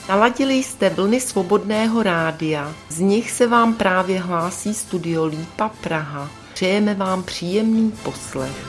Naladili jste vlny Svobodného rádia, z nich se vám právě hlásí Studio Lípa Praha. Přejeme vám příjemný poslech.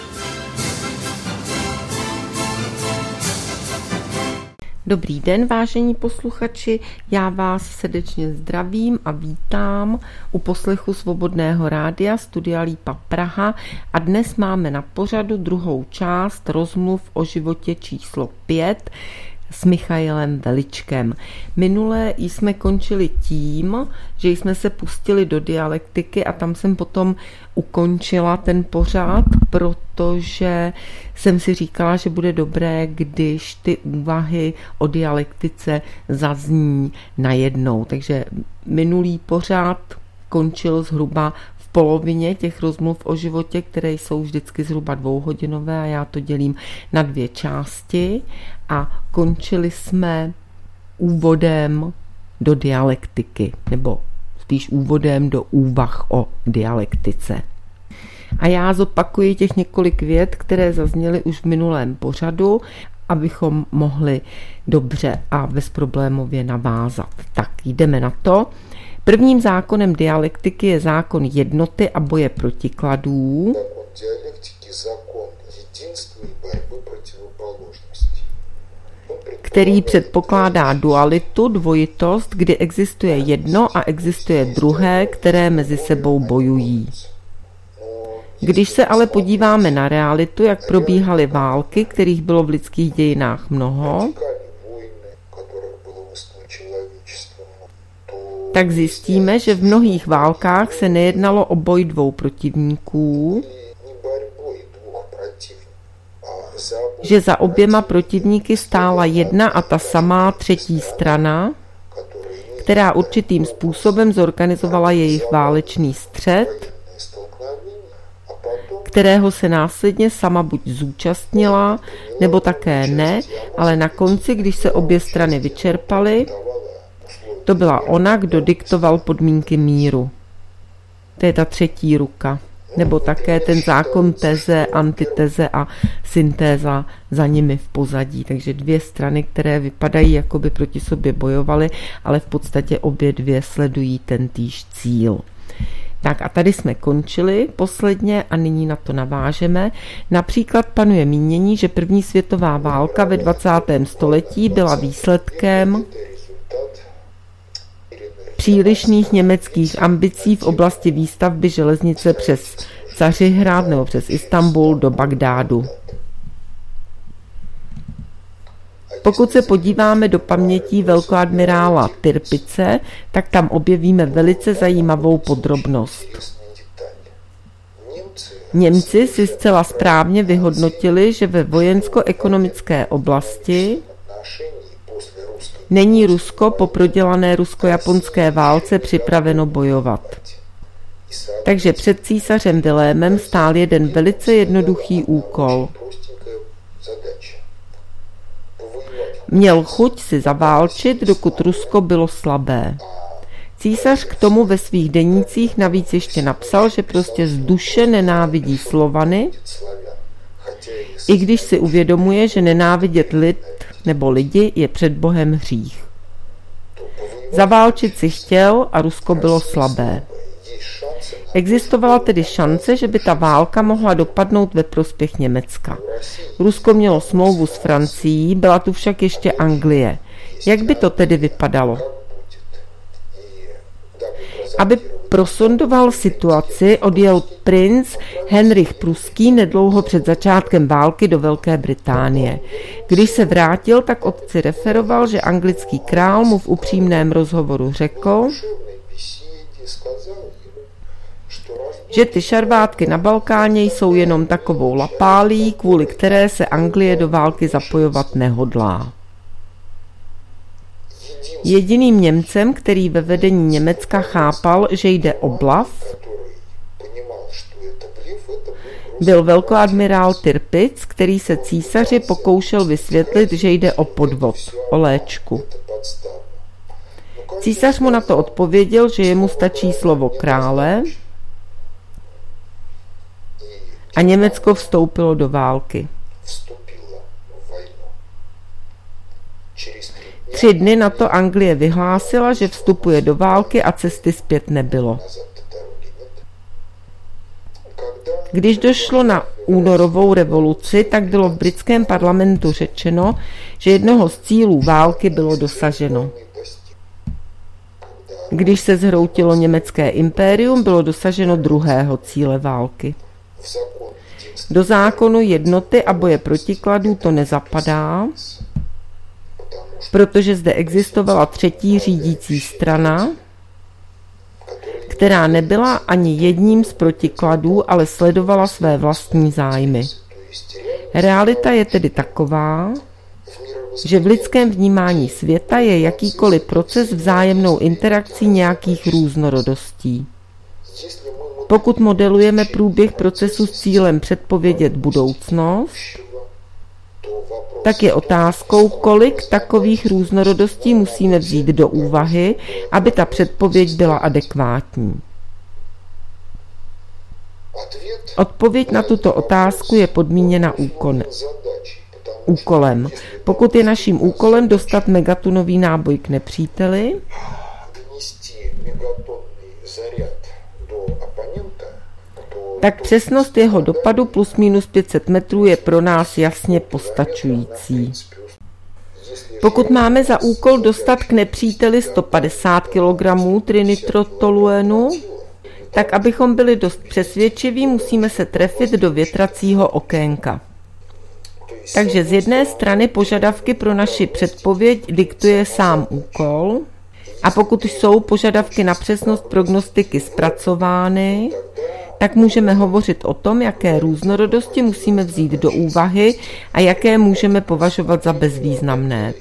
Dobrý den, vážení posluchači, já vás srdečně zdravím a vítám u poslechu Svobodného rádia Studia Lípa Praha a dnes máme na pořadu druhou část rozmluv o životě číslo 5 s Michailem Veličkem. Minule jsme končili tím, že jsme se pustili do dialektiky a tam jsem potom ukončila ten pořad, protože jsem si říkala, že bude dobré, když ty úvahy o dialektice zazní najednou. Takže minulý pořad končil zhruba v polovině těch rozmluv o životě, které jsou vždycky zhruba 2hodinové a já to dělím na 2 části a končili jsme úvodem do dialektiky, nebo spíš úvodem do úvah o dialektice. A já zopakuji těch několik vět, které zazněly už v minulém pořadu, abychom mohli dobře a bezproblémově navázat. Tak jdeme na to. Prvním zákonem dialektiky je zákon jednoty a boje protikladů, který předpokládá dualitu, dvojitost, kdy existuje jedno a existuje druhé, které mezi sebou bojují. Když se ale podíváme na realitu, jak probíhaly války, kterých bylo v lidských dějinách mnoho, tak zjistíme, že v mnohých válkách se nejednalo o boj 2 protivníků, že za oběma protivníky stála jedna a ta samá třetí strana, která určitým způsobem zorganizovala jejich válečný střet, kterého se následně sama buď zúčastnila, nebo také ne, ale na konci, když se obě strany vyčerpaly, to byla ona, kdo diktoval podmínky míru. To je ta třetí ruka. Nebo také ten zákon teze, antiteze a syntéza za nimi v pozadí. Takže 2 strany, které vypadají, jako by proti sobě bojovaly, ale v podstatě obě 2 sledují tentýž cíl. Tak a tady jsme končili posledně a nyní na to navážeme. Například panuje mínění, že první světová válka ve 20. století byla výsledkem přílišných německých ambicí v oblasti výstavby železnice přes Cařihrad nebo přes Istanbul do Bagdádu. Pokud se podíváme do pamětí velkoadmirála Tirpice, tak tam objevíme velice zajímavou podrobnost. Němci si zcela správně vyhodnotili, že ve vojensko-ekonomické oblasti není Rusko po prodělané rusko-japonské válce připraveno bojovat. Takže před císařem Vilémem stál jeden velice jednoduchý úkol. Měl chuť si zaválčit, dokud Rusko bylo slabé. Císař k tomu ve svých denících navíc ještě napsal, že prostě z duše nenávidí Slovany, i když si uvědomuje, že nenávidět lid nebo lidi je před Bohem hřích. Zaválčit si chtěl a Rusko bylo slabé. Existovala tedy šance, že by ta válka mohla dopadnout ve prospěch Německa. Rusko mělo smlouvu s Francií, byla tu však ještě Anglie. Jak by to tedy vypadalo? Aby prosondoval situaci, odjel princ Henrich Pruský nedlouho před začátkem války do Velké Británie. Když se vrátil, tak otci referoval, že anglický král mu v upřímném rozhovoru řekl, že ty šarvátky na Balkáně jsou jenom takovou lapálí, kvůli které se Anglie do války zapojovat nehodlá. Jediným Němcem, který ve vedení Německa chápal, že jde o blav, byl velkoadmirál Tirpic, který se císaři pokoušel vysvětlit, že jde o podvod, o léčku. Císař mu na to odpověděl, že jemu stačí slovo krále a Německo vstoupilo do války. 3 dny na to Anglie vyhlásila, že vstupuje do války a cesty zpět nebylo. Když došlo na únorovou revoluci, tak bylo v britském parlamentu řečeno, že jednoho z cílů války bylo dosaženo. Když se zhroutilo německé impérium, bylo dosaženo druhého cíle války. Do zákonu jednoty a boje protikladů to nezapadá, protože zde existovala třetí řídící strana, která nebyla ani jedním z protikladů, ale sledovala své vlastní zájmy. Realita je tedy taková, že v lidském vnímání světa je jakýkoliv proces vzájemnou interakcí nějakých různorodostí. Pokud modelujeme průběh procesu s cílem předpovědět budoucnost, tak je otázkou, kolik takových různorodostí musíme vzít do úvahy, aby ta předpověď byla adekvátní. Odpověď na tuto otázku je podmíněna úkolem. Pokud je naším úkolem dostat megatonový náboj k nepříteli, tak přesnost jeho dopadu plus minus 500 metrů je pro nás jasně postačující. Pokud máme za úkol dostat k nepříteli 150 kg trinitrotoluenu, tak abychom byli dost přesvědčiví, musíme se trefit do větracího okénka. Takže z jedné strany požadavky pro naši předpověď diktuje sám úkol, a pokud jsou požadavky na přesnost prognostiky zpracovány, tak můžeme hovořit o tom, jaké různorodosti musíme vzít do úvahy a jaké můžeme považovat za bezvýznamné.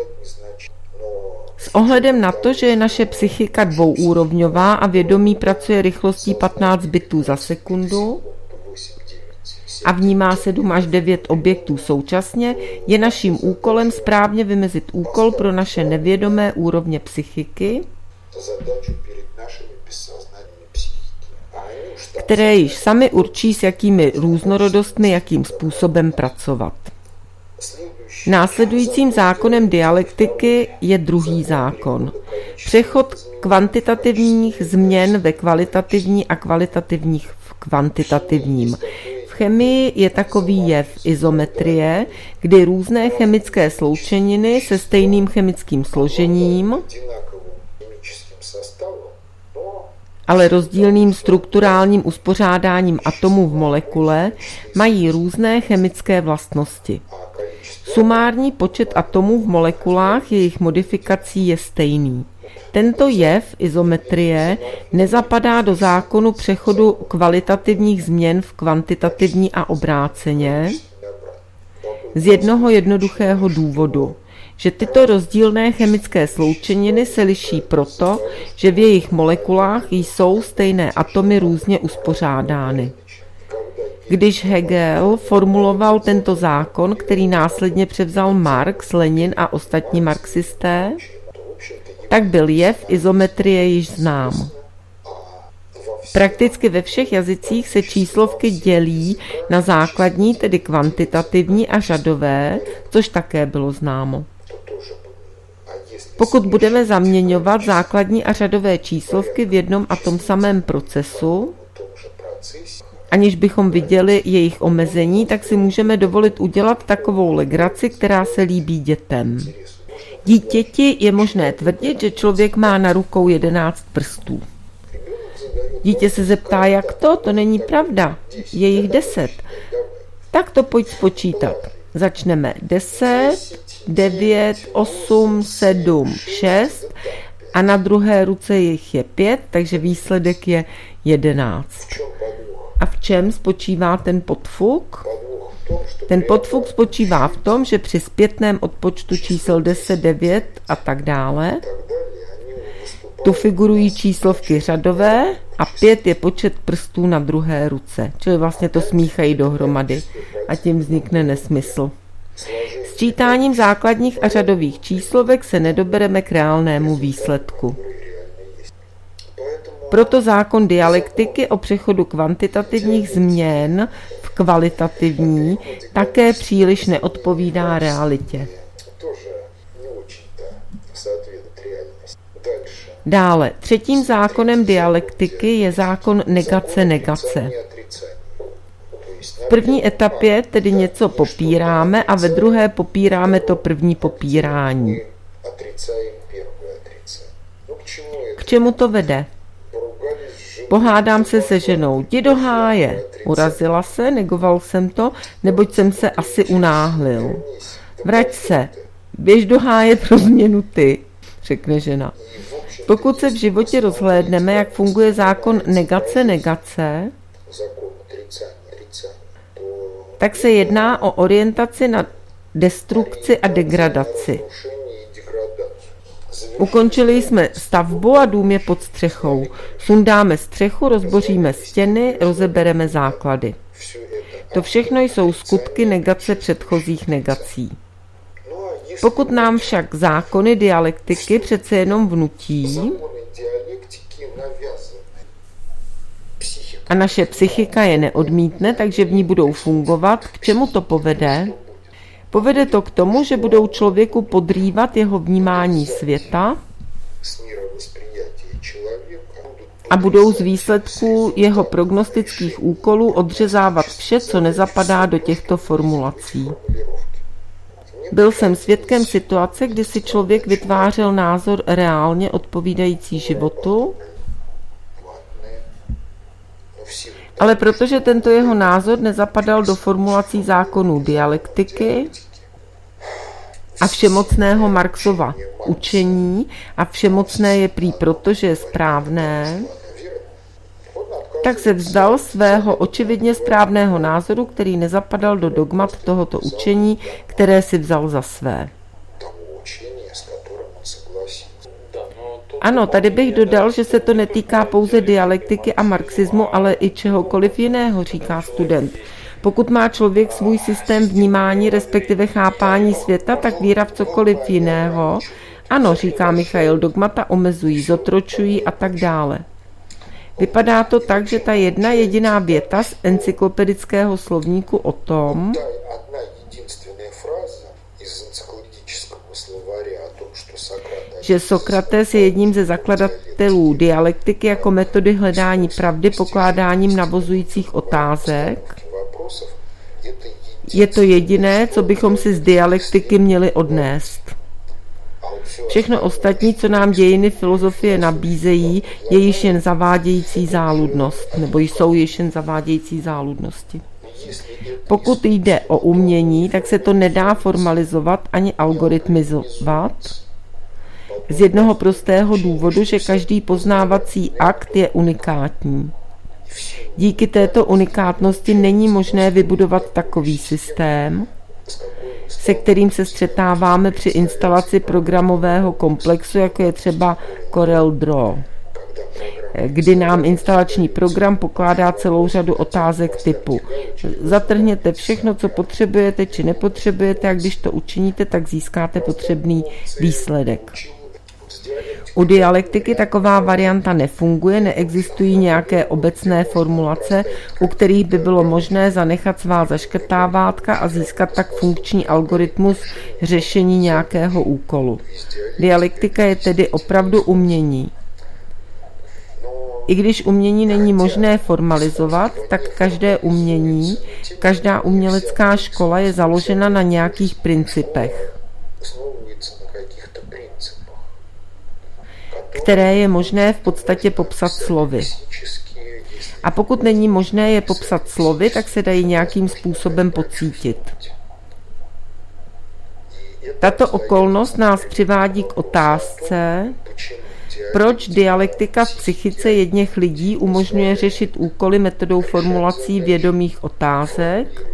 S ohledem na to, že je naše psychika dvouúrovňová a vědomí pracuje rychlostí 15 bitů za sekundu a vnímá 7 až 9 objektů současně, je naším úkolem správně vymezit úkol pro naše nevědomé úrovně psychiky, které již sami určí, s jakými různorodostmi, jakým způsobem pracovat. Následujícím zákonem dialektiky je druhý zákon. Přechod kvantitativních změn ve kvalitativní a kvalitativních v kvantitativním. V chemii je takový jev izometrie, kdy různé chemické sloučeniny se stejným chemickým složením, ale rozdílným strukturálním uspořádáním atomů v molekule mají různé chemické vlastnosti. Sumární počet atomů v molekulách jejich modifikací je stejný. Tento jev izometrie nezapadá do zákonu přechodu kvalitativních změn v kvantitativní a obráceně z jednoho jednoduchého důvodu, že tyto rozdílné chemické sloučeniny se liší proto, že v jejich molekulách jsou stejné atomy různě uspořádány. Když Hegel formuloval tento zákon, který následně převzal Marx, Lenin a ostatní marxisté, tak byl jev izometrie již znám. Prakticky ve všech jazycích se číslovky dělí na základní, tedy kvantitativní a řadové, což také bylo známo. Pokud budeme zaměňovat základní a řadové číslovky v jednom a tom samém procesu, aniž bychom viděli jejich omezení, tak si můžeme dovolit udělat takovou legraci, která se líbí dětem. Dítěti je možné tvrdit, že člověk má na rukou 11 prstů. Dítě se zeptá, jak to? To není pravda. Je jich 10. Tak to pojď spočítat. Začneme 10, 9, 8, 7, 6 a na druhé ruce jich je 5, takže výsledek je 11. A v čem spočívá ten podfuk? Ten podfuk spočívá v tom, že při zpětném odpočtu čísel 10, 9 a tak dále tu figurují číslovky řadové a 5 je počet prstů na druhé ruce. Čili vlastně to smíchají dohromady a tím vznikne nesmysl. S čítáním základních a řadových číslovek se nedobereme k reálnému výsledku. Proto zákon dialektiky o přechodu kvantitativních změn v kvalitativní také příliš neodpovídá realitě. Dále, třetím zákonem dialektiky je zákon negace. V první etapě tedy něco popíráme a ve druhé popíráme to první popírání. K čemu to vede? Pohádám se se ženou. Jdi do háje. Urazila se, negoval jsem to, neboť jsem se asi unáhlil. Vrať se. Běž do háje pro změnu ty, řekne žena. Pokud se v životě rozhlédneme, jak funguje zákon negace, tak se jedná o orientaci na destrukci a degradaci. Ukončili jsme stavbu a dům je pod střechou. Sundáme střechu, rozboříme stěny, rozebereme základy. To všechno jsou skutky negace předchozích negací. Pokud nám však zákony dialektiky přece jenom vnutí a naše psychika je neodmítne, takže v ní budou fungovat, k čemu to povede? Povede to k tomu, že budou člověku podrývat jeho vnímání světa a budou z výsledků jeho prognostických úkolů odřezávat vše, co nezapadá do těchto formulací. Byl jsem svědkem situace, kdy si člověk vytvářel názor reálně odpovídající životu, ale protože tento jeho názor nezapadal do formulací zákonů dialektiky a všemocného Marxova učení, a všemocné je prý proto, že je správné, tak se vzdal svého očividně správného názoru, který nezapadal do dogmat tohoto učení, které si vzal za své. Ano, tady bych dodal, že se to netýká pouze dialektiky a marxismu, ale i čehokoliv jiného, říká student. Pokud má člověk svůj systém vnímání, respektive chápání světa, tak víra v cokoliv jiného, ano, říká Michail, dogmata omezují, zotročují a tak dále. Vypadá to tak, že ta jedna jediná věta z encyklopedického slovníku o tom, že Sokrates je jedním ze zakladatelů dialektiky jako metody hledání pravdy pokládáním navozujících otázek, je to jediné, co bychom si z dialektiky měli odnést. Všechno ostatní, co nám dějiny filozofie nabízejí, je již jen zavádějící záludnost, nebo jsou již jen zavádějící záludnosti. Pokud jde o umění, tak se to nedá formalizovat ani algoritmizovat, z jednoho prostého důvodu, že každý poznávací akt je unikátní. Díky této unikátnosti není možné vybudovat takový systém, se kterým se střetáváme při instalaci programového komplexu, jako je třeba CorelDRAW, kdy nám instalační program pokládá celou řadu otázek typu zatrhněte všechno, co potřebujete či nepotřebujete, a když to učiníte, tak získáte potřebný výsledek. U dialektiky taková varianta nefunguje, neexistují nějaké obecné formulace, u kterých by bylo možné zanechat svá zaškrtávátka a získat tak funkční algoritmus řešení nějakého úkolu. Dialektika je tedy opravdu umění. I když umění není možné formalizovat, tak každé umění, každá umělecká škola je založena na nějakých principech, které je možné v podstatě popsat slovy. A pokud není možné je popsat slovy, tak se dají nějakým způsobem pocítit. Tato okolnost nás přivádí k otázce, proč dialektika v psychice jedněch lidí umožňuje řešit úkoly metodou formulací vědomých otázek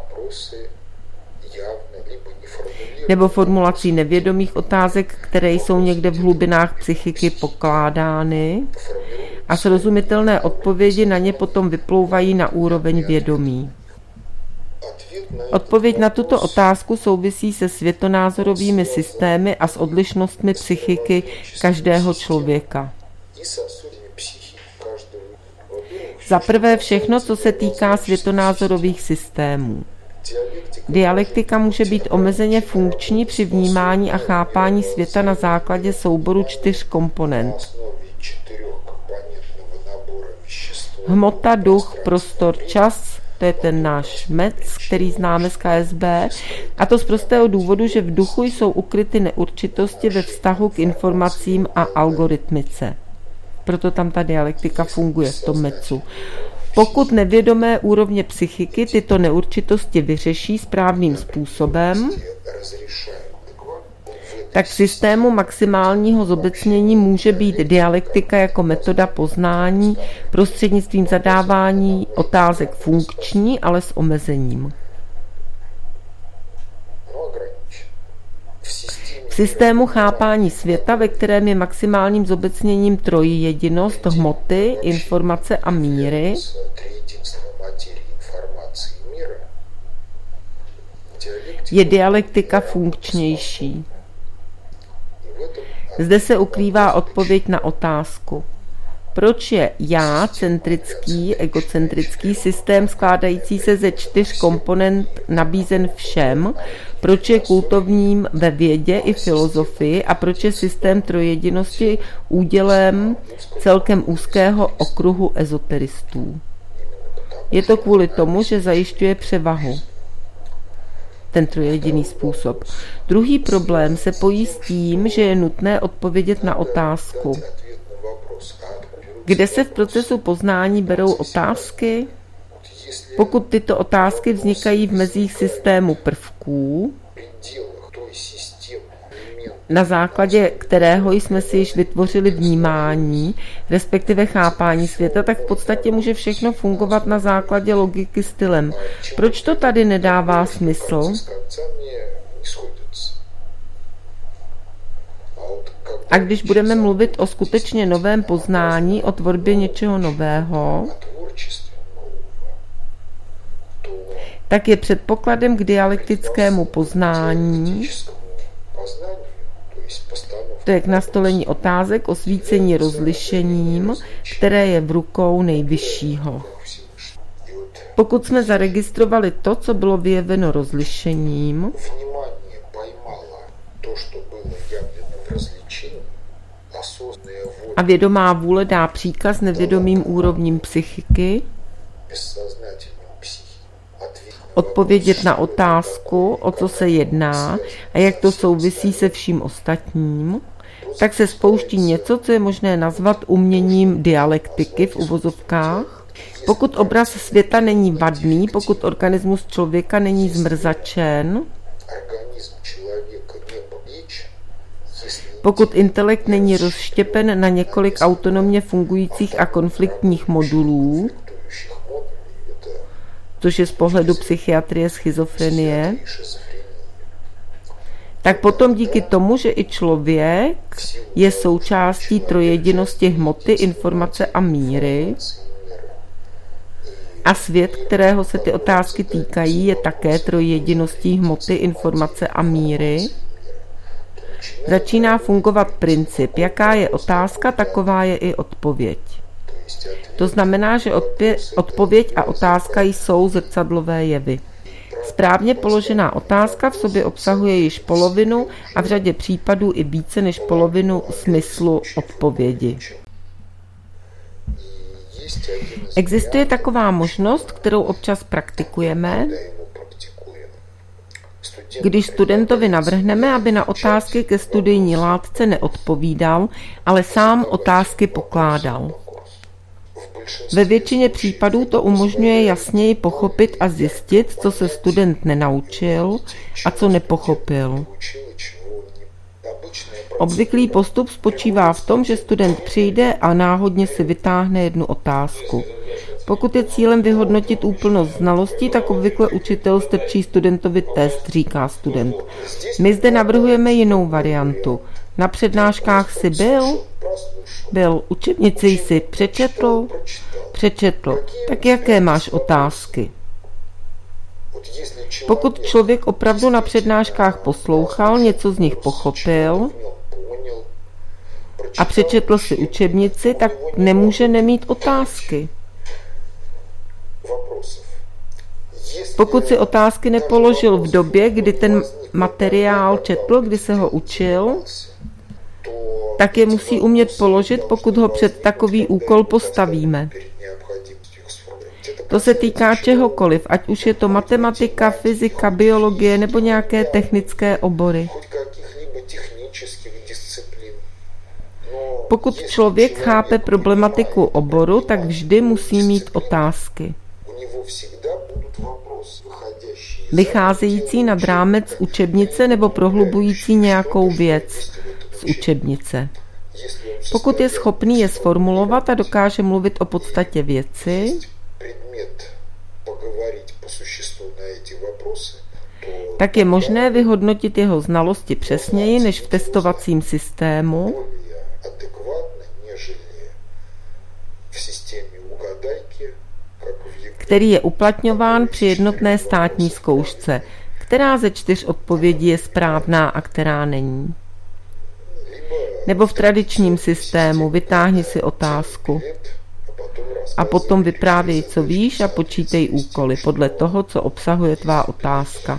nebo formulací nevědomých otázek, které jsou někde v hlubinách psychiky pokládány a srozumitelné odpovědi na ně potom vyplouvají na úroveň vědomí. Odpověď na tuto otázku souvisí se světonázorovými systémy a s odlišnostmi psychiky každého člověka. Za prvé všechno, co se týká světonázorových systémů. Dialektika může být omezeně funkční při vnímání a chápání světa na základě souboru 4 komponent. Hmota, duch, prostor, čas, to je ten náš MEC, který známe z KSB, a to z prostého důvodu, že v duchu jsou ukryty neurčitosti ve vztahu k informacím a algoritmice. Proto tam ta dialektika funguje v tom MECu. Pokud nevědomé úrovně psychiky tyto neurčitosti vyřeší správným způsobem, tak v systému maximálního zobecnění může být dialektika jako metoda poznání prostřednictvím zadávání otázek funkční, ale s omezením. V systému chápání světa, ve kterém je maximálním zobecněním trojjedinost hmoty, informace a míry, je dialektika funkčnější. Zde se ukrývá odpověď na otázku, proč je já-centrický, egocentrický systém skládající se ze 4 komponent nabízen všem, proč je kultovním ve vědě i filozofii a proč je systém trojjedinosti údělem celkem úzkého okruhu ezoteristů. Je to kvůli tomu, že zajišťuje převahu. Ten trojjediný způsob. Druhý problém se pojí s tím, že je nutné odpovědět na otázku. Kde se v procesu poznání berou otázky? Pokud tyto otázky vznikají v mezích systému prvků, na základě kterého jsme si již vytvořili vnímání, respektive chápání světa, tak v podstatě může všechno fungovat na základě logiky stylem. Proč to tady nedává smysl? A když budeme mluvit o skutečně novém poznání, o tvorbě něčeho nového, tak je předpokladem k dialektickému poznání, to je k nastolení otázek, osvícení rozlišením, které je v rukou nejvyššího. Pokud jsme zaregistrovali to, co bylo vyjeveno rozlišením, a vědomá vůle dá příkaz nevědomým úrovním psychiky odpovědět na otázku, o co se jedná a jak to souvisí se vším ostatním, tak se spouští něco, co je možné nazvat uměním dialektiky v uvozovkách. Pokud obraz světa není vadný, pokud organismus člověka není zmrzačen, pokud intelekt není rozštěpen na několik autonomně fungujících a konfliktních modulů, což je z pohledu psychiatrie schizofrenie, tak potom díky tomu, že i člověk je součástí trojjedinosti hmoty, informace a míry, a svět, kterého se ty otázky týkají, je také trojjediností hmoty, informace a míry, začíná fungovat princip, jaká je otázka, taková je i odpověď. To znamená, že odpověď a otázka jsou zrcadlové jevy. Správně položená otázka v sobě obsahuje již polovinu a v řadě případů i více než polovinu smyslu odpovědi. Existuje taková možnost, kterou občas praktikujeme, když studentovi navrhneme, aby na otázky ke studijní látce neodpovídal, ale sám otázky pokládal. Ve většině případů to umožňuje jasněji pochopit a zjistit, co se student nenaučil a co nepochopil. Obvyklý postup spočívá v tom, že student přijde a náhodně si vytáhne jednu otázku. Pokud je cílem vyhodnotit úplnost znalostí, tak obvykle učitel strčí studentovi test, říká student. My zde navrhujeme jinou variantu. Na přednáškách jsi byl? Byl. Učebnici jsi přečetl? Přečetl. Tak jaké máš otázky? Pokud člověk opravdu na přednáškách poslouchal, něco z nich pochopil a přečetl si učebnici, tak nemůže nemít otázky. Pokud si otázky nepoložil v době, kdy ten materiál četl, kdy se ho učil, tak je musí umět položit, pokud ho před takový úkol postavíme. To se týká čehokoliv, ať už je to matematika, fyzika, biologie nebo nějaké technické obory. Pokud člověk chápe problematiku oboru, tak vždy musí mít otázky. Vycházející nad rámec učebnice nebo prohlubující nějakou věc z učebnice. Pokud je schopný je sformulovat a dokáže mluvit o podstatě věci, tak je možné vyhodnotit jeho znalosti přesněji než v testovacím systému, který je uplatňován při jednotné státní zkoušce, která ze 4 odpovědí je správná a která není. Nebo v tradičním systému vytáhni si otázku a potom vyprávěj, co víš a počítej úkoly podle toho, co obsahuje tvá otázka.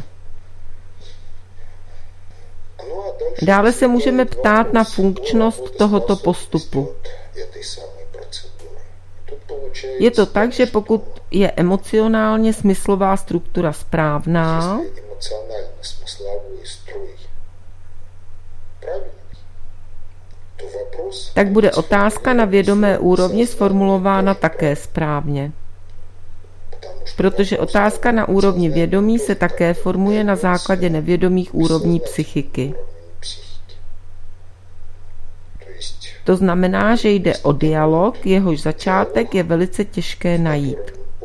Dále se můžeme ptát na funkčnost tohoto postupu. Je to tak, že pokud je emocionálně smyslová struktura správná, tak bude otázka na vědomé úrovni sformulována také správně. Protože otázka na úrovni vědomí se také formuje na základě nevědomých úrovní psychiky. To znamená, že jde o dialog, jehož začátek je velice těžké najít.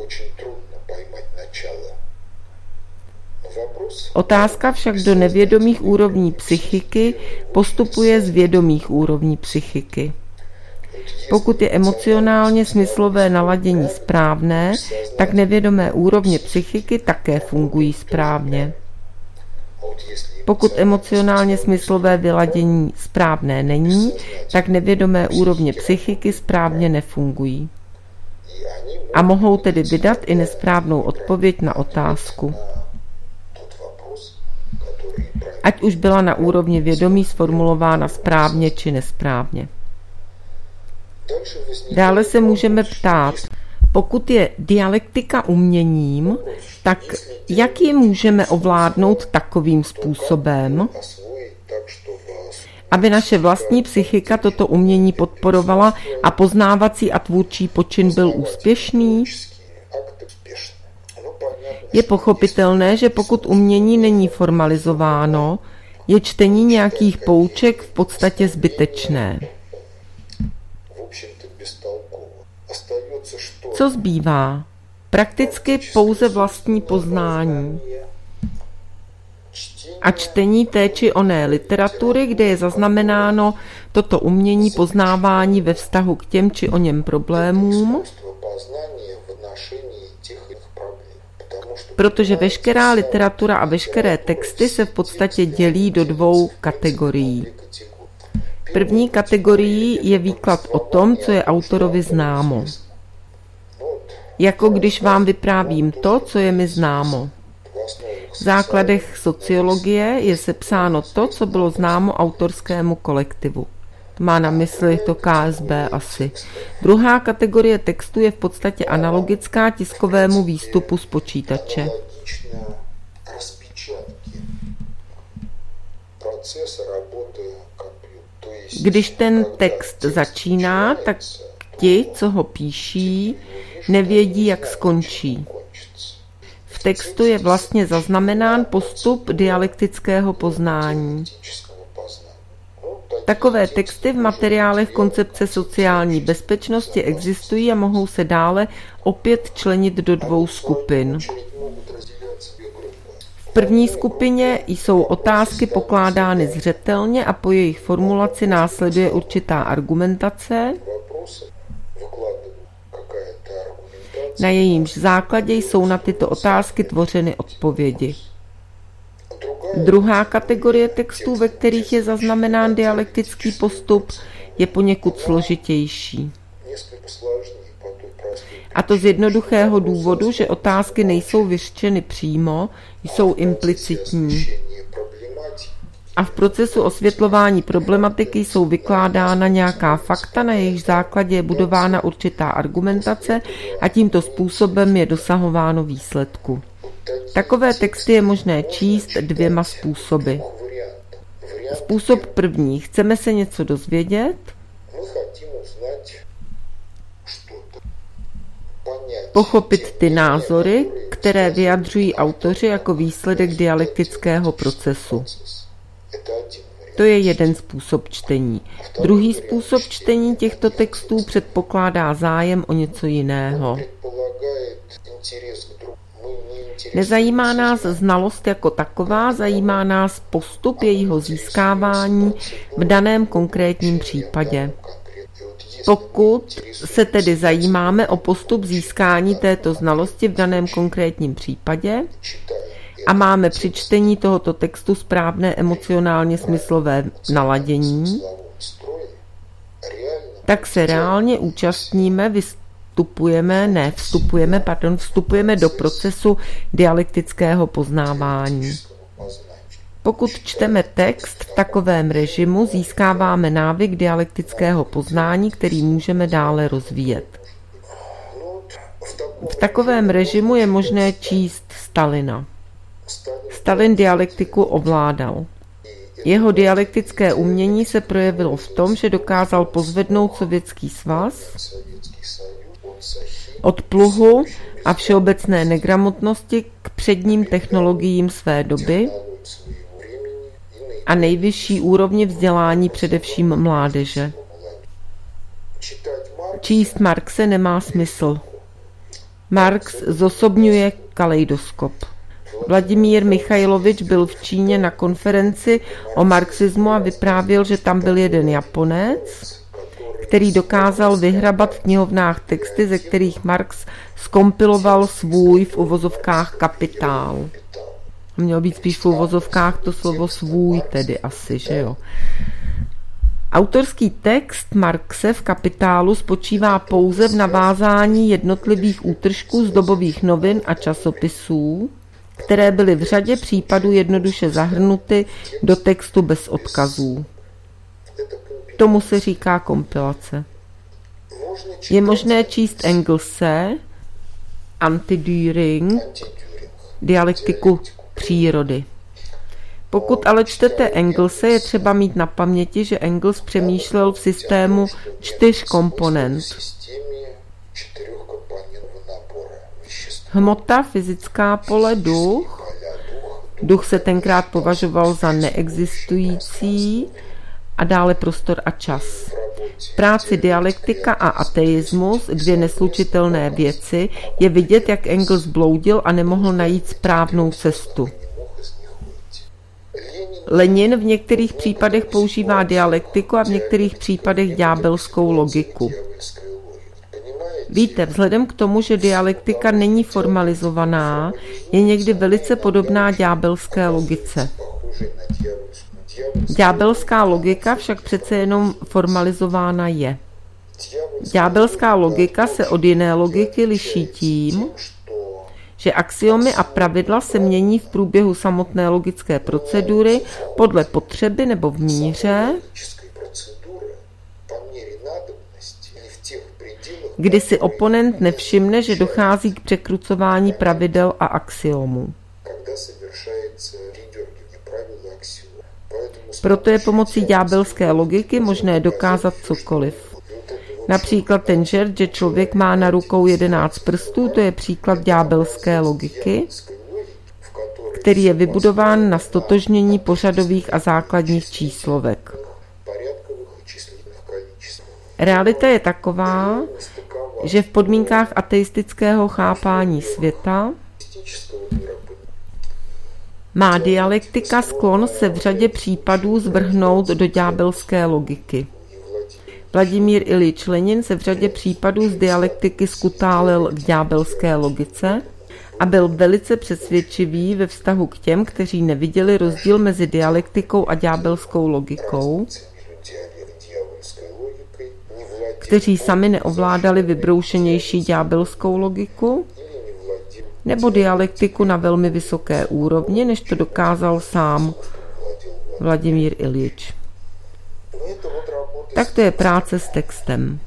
Otázka však do nevědomých úrovní psychiky postupuje z vědomých úrovní psychiky. Pokud je emocionálně smyslové naladění správné, tak nevědomé úrovně psychiky také fungují správně. Pokud emocionálně smyslové vyladění správné není, tak nevědomé úrovně psychiky správně nefungují. A mohou tedy vydat i nesprávnou odpověď na otázku. Ať už byla na úrovni vědomí sformulována správně či nesprávně. Dále se můžeme ptát, pokud je dialektika uměním, tak jak ji můžeme ovládnout takovým způsobem, aby naše vlastní psychika toto umění podporovala a poznávací a tvůrčí počin byl úspěšný? Je pochopitelné, že pokud umění není formalizováno, je čtení nějakých pouček v podstatě zbytečné. Co zbývá? Prakticky pouze vlastní poznání a čtení té či oné literatury, kde je zaznamenáno toto umění poznávání ve vztahu k těm či oněm problémům, protože veškerá literatura a veškeré texty se v podstatě dělí do 2 kategorií. První kategorií je výklad o tom, co je autorovi známo. Jako když vám vyprávím to, co je mi známo. V základech sociologie je sepsáno to, co bylo známo autorskému kolektivu. Má na mysli to KSB asi. Druhá kategorie textu je v podstatě analogická tiskovému výstupu z počítače. Když ten text začíná, tak ti, co ho píší, nevědí, jak skončí. V textu je vlastně zaznamenán postup dialektického poznání. Takové texty v materiálech koncepce sociální bezpečnosti existují a mohou se dále opět členit do 2 skupin. V první skupině jsou otázky pokládány zřetelně a po jejich formulaci následuje určitá argumentace, na jejímž základě jsou na tyto otázky tvořeny odpovědi. Druhá kategorie textů, ve kterých je zaznamenán dialektický postup, je poněkud složitější. A to z jednoduchého důvodu, že otázky nejsou vyřčeny přímo, jsou implicitní. a v procesu osvětlování problematiky jsou vykládána nějaká fakta, na jejichž základě je budována určitá argumentace a tímto způsobem je dosahováno výsledku. Takové texty je možné číst dvěma způsoby. Způsob první. Chceme se něco dozvědět? Pochopit ty názory, které vyjadřují autoři jako výsledek dialektického procesu. To je jeden způsob čtení. Druhý způsob čtení těchto textů předpokládá zájem o něco jiného. Nezajímá nás znalost jako taková, zajímá nás postup jejího získávání v daném konkrétním případě. Pokud se tedy zajímáme o postup získání této znalosti v daném konkrétním případě a máme při čtení tohoto textu správné emocionálně smyslové naladění, tak se reálně účastníme, vstupujeme do procesu dialektického poznávání. Pokud čteme text v takovém režimu, získáváme návyk dialektického poznání, který můžeme dále rozvíjet. V takovém režimu je možné číst Stalina. Stalin dialektiku ovládal. Jeho dialektické umění se projevilo v tom, že dokázal pozvednout Sovětský svaz od pluhu a všeobecné negramotnosti k předním technologiím své doby a nejvyšší úrovni vzdělání především mládeže. Číst Marxe nemá smysl. Marx zosobňuje kaleidoskop. Vladimír Michajlovič byl v Číně na konferenci o marxismu a vyprávěl, že tam byl jeden Japonec, který dokázal vyhrabat v knihovnách texty, ze kterých Marx zkompiloval svůj v uvozovkách kapitál. Mělo být spíš v uvozovkách to slovo svůj tedy asi, že jo. Autorský text Marxe v Kapitálu spočívá pouze v navázání jednotlivých útržků z dobových novin a časopisů, které byly v řadě případů jednoduše zahrnuty do textu bez odkazů. Tomu se říká kompilace. Je možné číst Engelse, Anti-Düring, dialektiku přírody. Pokud ale čtete Engelse, je třeba mít na paměti, že Engels přemýšlel v systému 4 komponent. Hmota, fyzická pole, duch. Duch se tenkrát považoval za neexistující a dále prostor a čas. V práci dialektika a ateismus, 2 neslučitelné věci, je vidět, jak Engels bloudil a nemohl najít správnou cestu. Lenin v některých případech používá dialektiku a v některých případech ďábelskou logiku. Víte, vzhledem k tomu, že dialektika není formalizovaná, je někdy velice podobná ďábelské logice. Ďábelská logika však přece jenom formalizována je. Ďábelská logika se od jiné logiky liší tím, že axiomy a pravidla se mění v průběhu samotné logické procedury podle potřeby nebo v míře, kdy si oponent nevšimne, že dochází k překrucování pravidel a axiomů. Proto je pomocí ďábelské logiky možné dokázat cokoliv. Například ten žert, že člověk má na rukou 11 prstů, to je příklad ďábelské logiky, který je vybudován na ztotožnění pořadových a základních číslovek. Realita je taková, že v podmínkách ateistického chápání světa má dialektika sklon se v řadě případů zvrhnout do ďábelské logiky. Vladimír Iljič Lenin se v řadě případů z dialektiky skutálil k ďábelské logice a byl velice přesvědčivý ve vztahu k těm, kteří neviděli rozdíl mezi dialektikou a ďábelskou logikou, kteří sami neovládali vybroušenější ďábelskou logiku, nebo dialektiku na velmi vysoké úrovni, než to dokázal sám Vladimír Iljič. Tak to je práce s textem.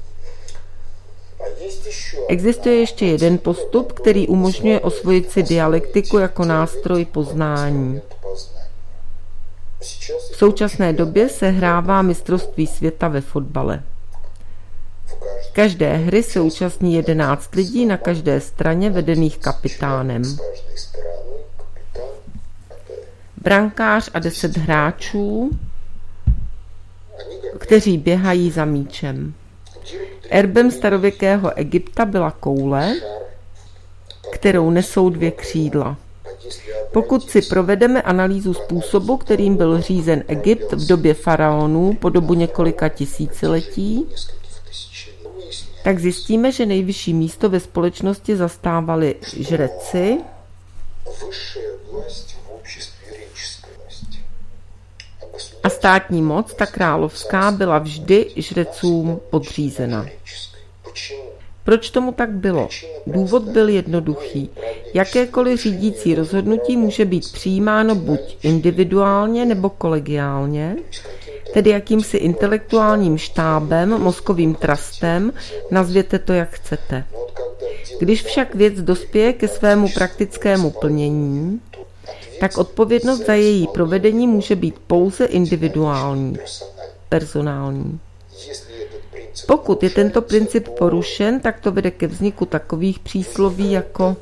Existuje ještě jeden postup, který umožňuje osvojit si dialektiku jako nástroj poznání. V současné době se hrává mistrovství světa ve fotbale. Každé hry se účastní 11 lidí na každé straně vedených kapitánem. Brankář a 10 hráčů, kteří běhají za míčem. Erbem starověkého Egypta byla koule, kterou nesou 2 křídla. Pokud si provedeme analýzu způsobu, kterým byl řízen Egypt v době faraonů po dobu několika tisíciletí, tak zjistíme, že nejvyšší místo ve společnosti zastávali žreci a státní moc, ta královská, byla vždy žrecům podřízena. Proč tomu tak bylo? Důvod byl jednoduchý. Jakékoliv řídící rozhodnutí může být přijímáno buď individuálně nebo kolegiálně, tedy jakýmsi intelektuálním štábem, mozkovým trustem, nazvěte to jak chcete. Když však věc dospěje ke svému praktickému plnění, tak odpovědnost za její provedení může být pouze individuální, personální. Pokud je tento princip porušen, tak to vede ke vzniku takových přísloví jako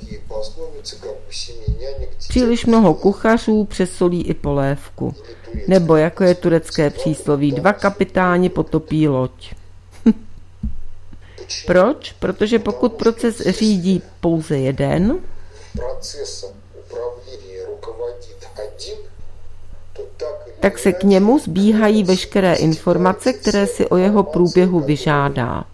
příliš mnoho kuchařů přesolí i polévku. Nebo jako je turecké přísloví 2 kapitáni potopí loď. Proč? Protože pokud proces řídí pouze jeden, tak se k němu sbíhají veškeré informace, které si o jeho průběhu vyžádá.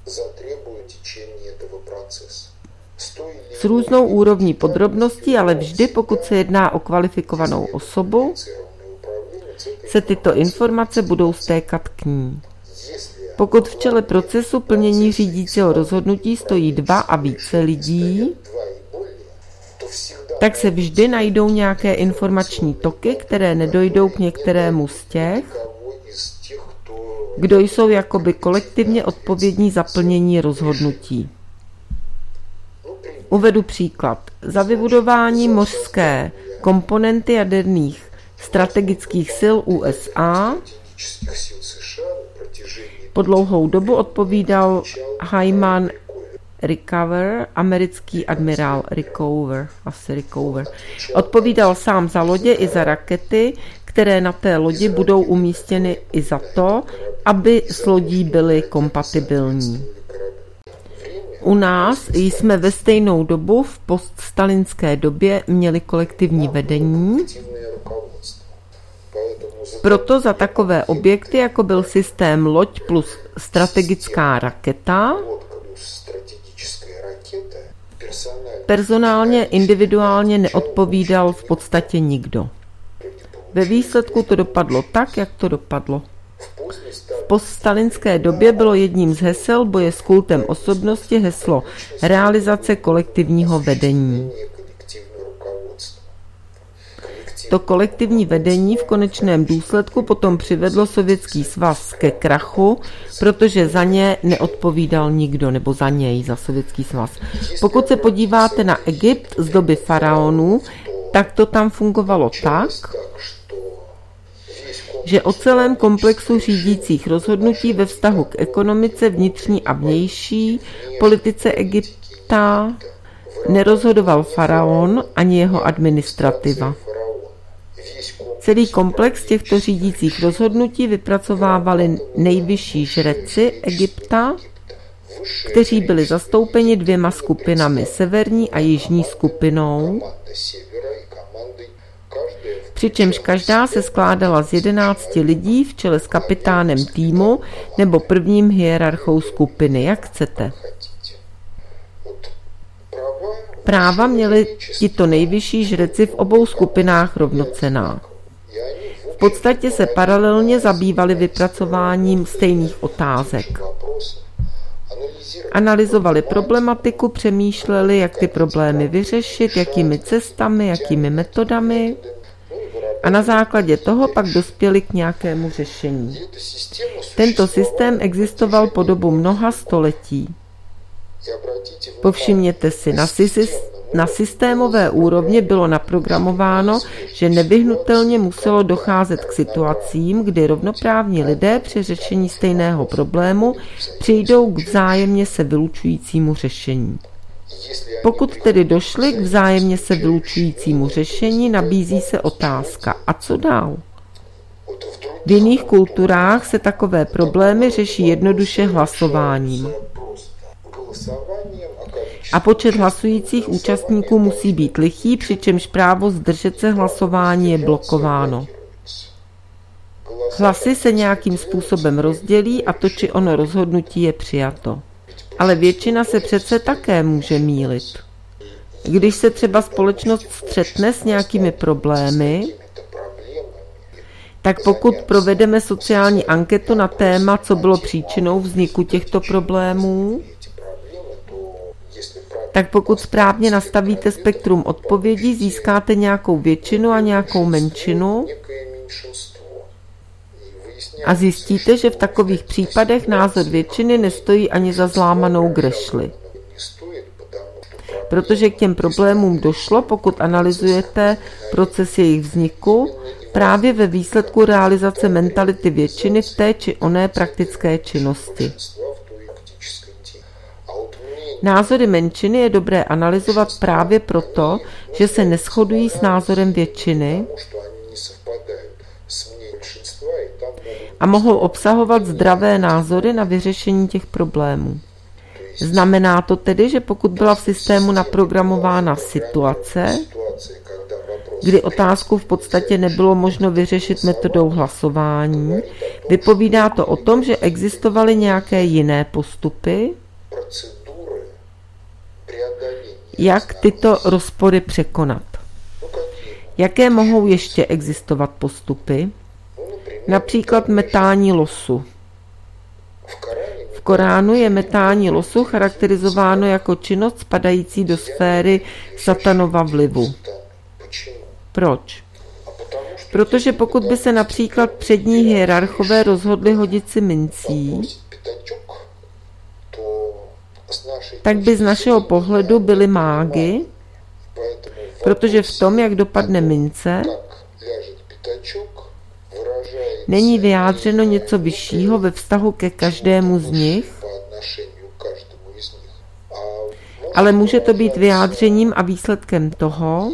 S různou úrovní podrobností, ale vždy, pokud se jedná o kvalifikovanou osobu, se tyto informace budou stékat k ní. Pokud v čele procesu plnění řídícího rozhodnutí stojí 2 a více lidí, tak se vždy najdou nějaké informační toky, které nedojdou k některému z těch, kdo jsou jakoby kolektivně odpovědní za plnění rozhodnutí. Uvedu příklad. Za vybudování mořské komponenty jaderných strategických sil USA po dlouhou dobu odpovídal Hyman Rickover, americký admirál Rickover. Odpovídal sám za lodě i za rakety, které na té lodi budou umístěny i za to, aby s lodí byly kompatibilní. U nás jsme ve stejnou dobu v poststalinské době měli kolektivní vedení, proto za takové objekty, jako byl systém loď plus strategická raketa, personálně, individuálně neodpovídal v podstatě nikdo. Ve výsledku to dopadlo tak, jak to dopadlo. V poststalinské době bylo jedním z hesel boje s kultem osobnosti heslo realizace kolektivního vedení. To kolektivní vedení v konečném důsledku potom přivedlo Sovětský svaz ke krachu, protože za ně neodpovídal nikdo, nebo za něj, za Sovětský svaz. Pokud se podíváte na Egypt z doby faraonů, tak to tam fungovalo tak, že o celém komplexu řídících rozhodnutí ve vztahu k ekonomice vnitřní a vnější, politice Egypta nerozhodoval faraon ani jeho administrativa. Celý komplex těchto řídících rozhodnutí vypracovávali nejvyšší žreci Egypta, kteří byli zastoupeni 2 skupinami, severní a jižní skupinou, přičemž každá se skládala z 11 lidí v čele s kapitánem týmu nebo prvním hierarchou skupiny, jak chcete. Práva měli tito nejvyšší žreci v obou skupinách rovnocenná. V podstatě se paralelně zabývali vypracováním stejných otázek. Analyzovali problematiku, přemýšleli, jak ty problémy vyřešit, jakými cestami, jakými metodami. a na základě toho pak dospěli k nějakému řešení. Tento systém existoval po dobu mnoha století. Povšimněte si, na systémové úrovni bylo naprogramováno, že nevyhnutelně muselo docházet k situacím, kdy rovnoprávní lidé při řešení stejného problému přijdou k vzájemně se vylučujícímu řešení. Pokud tedy došli k vzájemně se vylučujícímu řešení, nabízí se otázka, a co dál? V jiných kulturách se takové problémy řeší jednoduše hlasováním. A počet hlasujících účastníků musí být lichý, přičemž právo zdržet se hlasování je blokováno. Hlasy se nějakým způsobem rozdělí a to či ono rozhodnutí je přijato. Ale většina se přece také může mýlit. Když se třeba společnost střetne s nějakými problémy, tak pokud provedeme sociální anketu na téma, co bylo příčinou vzniku těchto problémů, tak pokud správně nastavíte spektrum odpovědí, získáte nějakou většinu a nějakou menšinu a zjistíte, že v takových případech názor většiny nestojí ani za zlámanou grešli. Protože k těm problémům došlo, pokud analyzujete proces jejich vzniku, právě ve výsledku realizace mentality většiny v té či oné praktické činnosti. Názory menšiny je dobré analyzovat právě proto, že se neshodují s názorem většiny a mohou obsahovat zdravé názory na vyřešení těch problémů. Znamená to tedy, že pokud byla v systému naprogramována situace, kdy otázku v podstatě nebylo možno vyřešit metodou hlasování, vypovídá to o tom, že existovaly nějaké jiné postupy, jak tyto rozpory překonat. Jaké mohou ještě existovat postupy? Například metání losu. V Koránu je metání losu charakterizováno jako činnost spadající do sféry satanova vlivu. Proč? Protože pokud by se například přední hierarchové rozhodli hodit si mincí, tak by z našeho pohledu byli mágy, protože v tom, jak dopadne mince, není vyjádřeno něco vyššího ve vztahu ke každému z nich, ale může to být vyjádřením a výsledkem toho,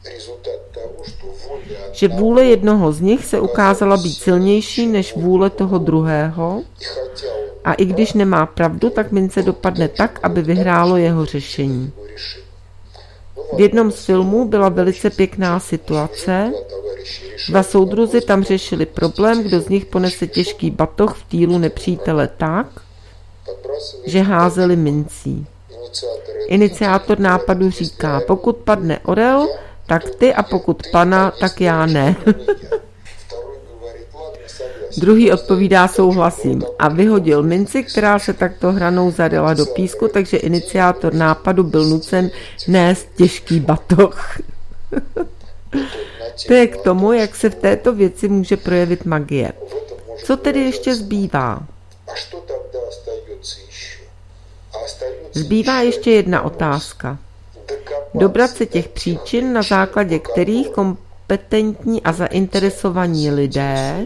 že vůle jednoho z nich se ukázala být silnější než vůle toho druhého, a i když nemá pravdu, tak mince dopadne tak, aby vyhrálo jeho řešení. V jednom z filmů byla velice pěkná situace. Dva soudruzi tam řešili problém, kdo z nich ponese těžký batoh v týlu nepřítele tak, že házeli mincí. Iniciátor nápadu říká, pokud padne orel, tak ty, a pokud pana, tak já ne. Druhý odpovídá, souhlasím, a vyhodil minci, která se takto hranou zadala do písku, takže iniciátor nápadu byl nucen nést těžký batoh. To je k tomu, jak se v této věci může projevit magie. Co tedy ještě zbývá? Zbývá ještě jedna otázka. Dobrat se těch příčin, na základě kterých kompetentní a zainteresovaní lidé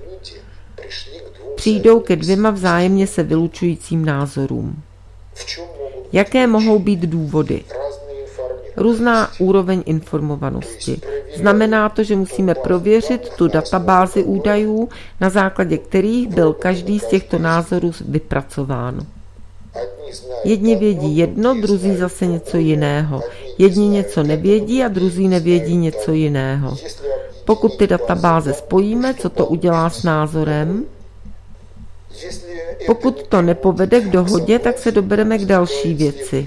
přijdou ke dvěma vzájemně se vylučujícím názorům. Jaké mohou být důvody? Různá úroveň informovanosti. Znamená to, že musíme prověřit tu databázi údajů, na základě kterých byl každý z těchto názorů vypracován. Jedni vědí jedno, druzí zase něco jiného. Jedni něco nevědí a druzí nevědí něco jiného. Pokud ty databáze spojíme, co to udělá s názorem? Pokud to nepovede k dohodě, tak se dobereme k další věci.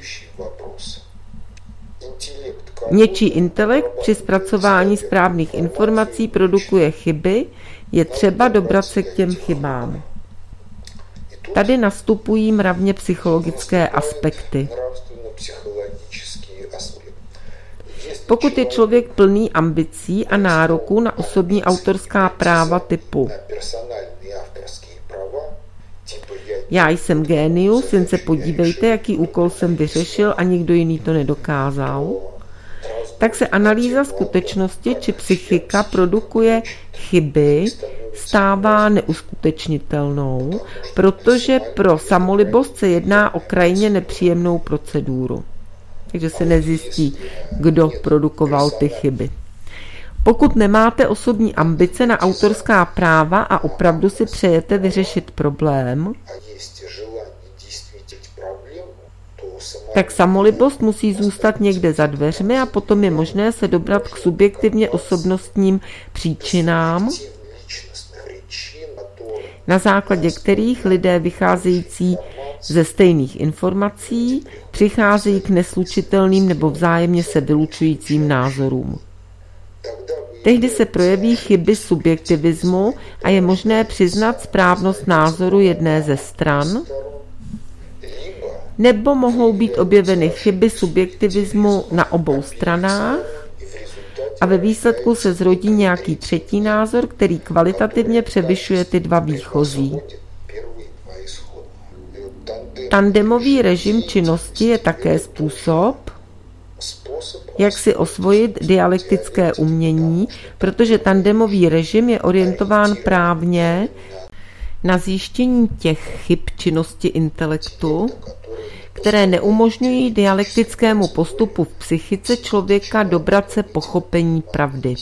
Něčí intelekt při zpracování správných informací produkuje chyby, je třeba dobrat se k těm chybám. Tady nastupují mravně psychologické aspekty. Pokud je člověk plný ambicí a nároků na osobní autorská práva typu já jsem génius, jen se podívejte, jaký úkol jsem vyřešil a nikdo jiný to nedokázal, tak se analýza skutečnosti či psychika produkuje chyby, stává neuskutečnitelnou, protože pro samolibost se jedná o krajně nepříjemnou proceduru. Takže se nezjistí, kdo produkoval ty chyby. Pokud nemáte osobní ambice na autorská práva a opravdu si přejete vyřešit problém, tak samolibost musí zůstat někde za dveřmi a potom je možné se dobrat k subjektivně osobnostním příčinám, na základě kterých lidé vycházející ze stejných informací přicházejí k neslučitelným nebo vzájemně se vylučujícím názorům. Tehdy se projeví chyby subjektivismu a je možné přiznat správnost názoru jedné ze stran, nebo mohou být objeveny chyby subjektivismu na obou stranách a ve výsledku se zrodí nějaký třetí názor, který kvalitativně převyšuje ty dva výchozí. Tandemový režim činnosti je také způsob, jak si osvojit dialektické umění, protože tandemový režim je orientován právně na zjištění těch chyb činnosti intelektu, které neumožňují dialektickému postupu v psychice člověka dobrat se pochopení pravdy.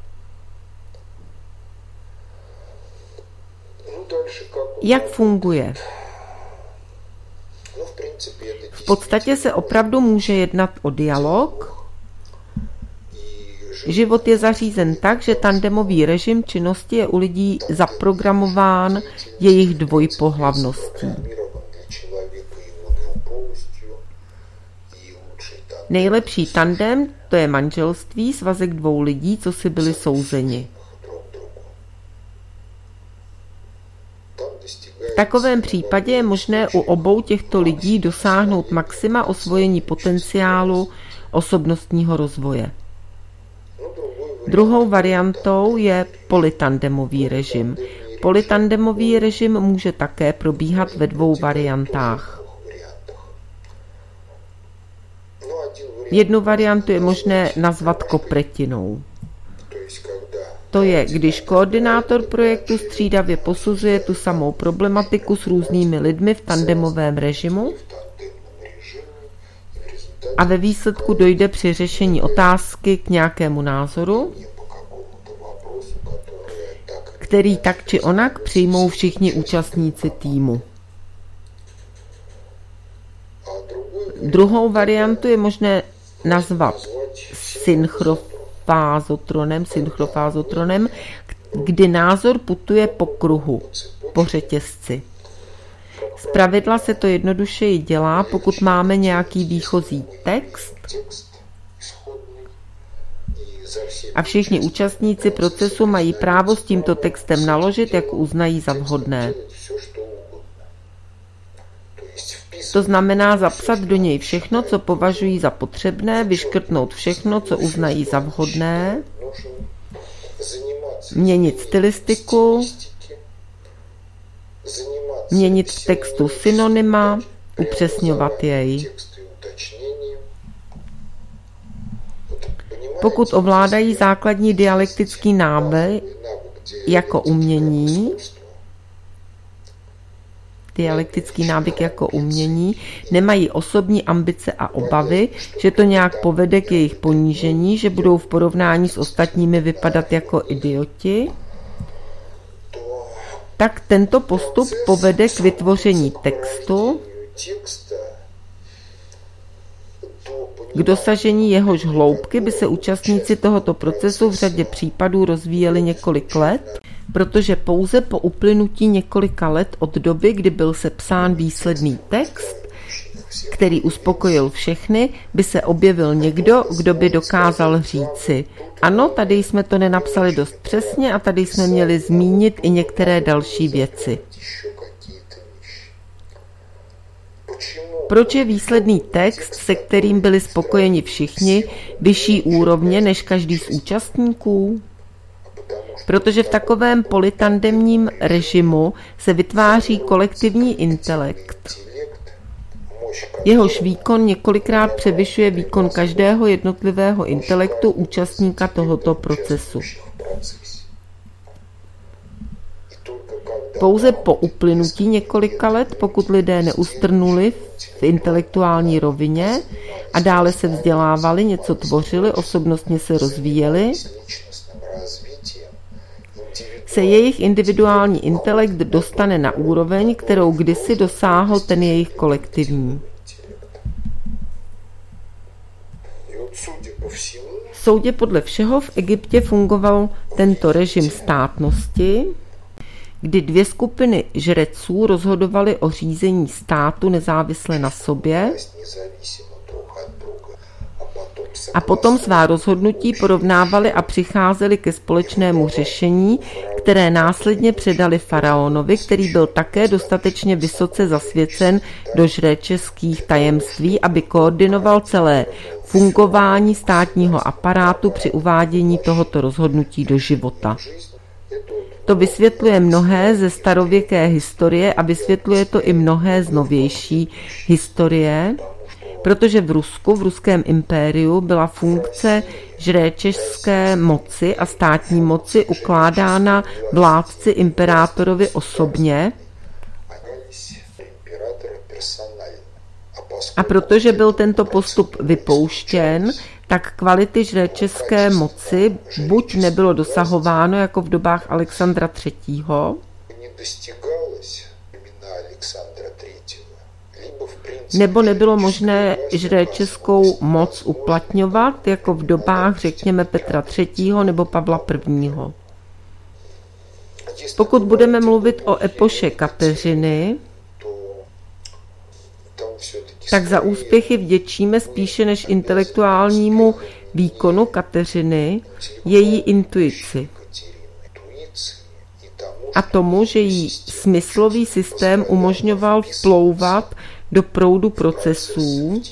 Jak funguje? V podstatě se opravdu může jednat o dialog. Život je zařízen tak, že tandemový režim činnosti je u lidí zaprogramován jejich dvojpohlavností. Nejlepší tandem to je manželství, svazek dvou lidí, co si byli souzeni. V takovém případě je možné u obou těchto lidí dosáhnout maxima osvojení potenciálu osobnostního rozvoje. Druhou variantou je polytandemový režim. Polytandemový režim může také probíhat ve dvou variantách. Jednu variantu je možné nazvat kopretinou. To je, když koordinátor projektu střídavě posuzuje tu samou problematiku s různými lidmi v tandemovém režimu a ve výsledku dojde při řešení otázky k nějakému názoru, který tak či onak přijmou všichni účastníci týmu. Druhou variantu je možné nazvat synchropázotronem, kdy názor putuje po kruhu, po řetězci. Zpravidla se to jednodušeji dělá, pokud máme nějaký výchozí text a všichni účastníci procesu mají právo s tímto textem naložit, jak uznají za vhodné. To znamená zapsat do něj všechno, co považují za potřebné, vyškrtnout všechno, co uznají za vhodné, měnit stylistiku, měnit v textu synonyma, upřesňovat jej. Pokud ovládají základní dialektický návyk jako umění, nemají osobní ambice a obavy, že to nějak povede k jejich ponížení, že budou v porovnání s ostatními vypadat jako idioti, tak tento postup povede k vytvoření textu, k dosažení jehož hloubky by se účastníci tohoto procesu v řadě případů rozvíjeli několik let, protože pouze po uplynutí několika let od doby, kdy byl sepsán výsledný text, který uspokojil všechny, by se objevil někdo, kdo by dokázal říci: ano, tady jsme to nenapsali dost přesně a tady jsme měli zmínit i některé další věci. Proč je výsledný text, se kterým byli spokojeni všichni, vyšší úrovně než každý z účastníků? Protože v takovém polytandemním režimu se vytváří kolektivní intelekt. Jehož výkon několikrát převyšuje výkon každého jednotlivého intelektu účastníka tohoto procesu. Pouze po uplynutí několika let, pokud lidé neustrnuli v intelektuální rovině a dále se vzdělávali, něco tvořili, osobnostně se rozvíjeli, se jejich individuální intelekt dostane na úroveň, kterou kdysi dosáhl ten jejich kolektivní. Soudě podle všeho v Egyptě fungoval tento režim státnosti, kdy dvě skupiny žreců rozhodovaly o řízení státu nezávisle na sobě a potom svá rozhodnutí porovnávali a přicházeli ke společnému řešení, které následně předali faraonovi, který byl také dostatečně vysoce zasvěcen do žréčeských tajemství, aby koordinoval celé fungování státního aparátu při uvádění tohoto rozhodnutí do života. To vysvětluje mnohé ze starověké historie a vysvětluje to i mnohé z novější historie, protože v Rusku, v ruském impériu, byla funkce žréčeské moci a státní moci ukládána vládci imperátorovi osobně. A protože byl tento postup vypouštěn, tak kvality žréčeské moci buď nebylo dosahováno jako v dobách Alexandra III., nebo nebylo možné žréčeskou moc uplatňovat jako v dobách, řekněme, Petra III. Nebo Pavla I. Pokud budeme mluvit o epoše Kateřiny, tak za úspěchy vděčíme spíše než intelektuálnímu výkonu Kateřiny její intuici a tomu, že jí smyslový systém umožňoval vplouvat do proudu procesů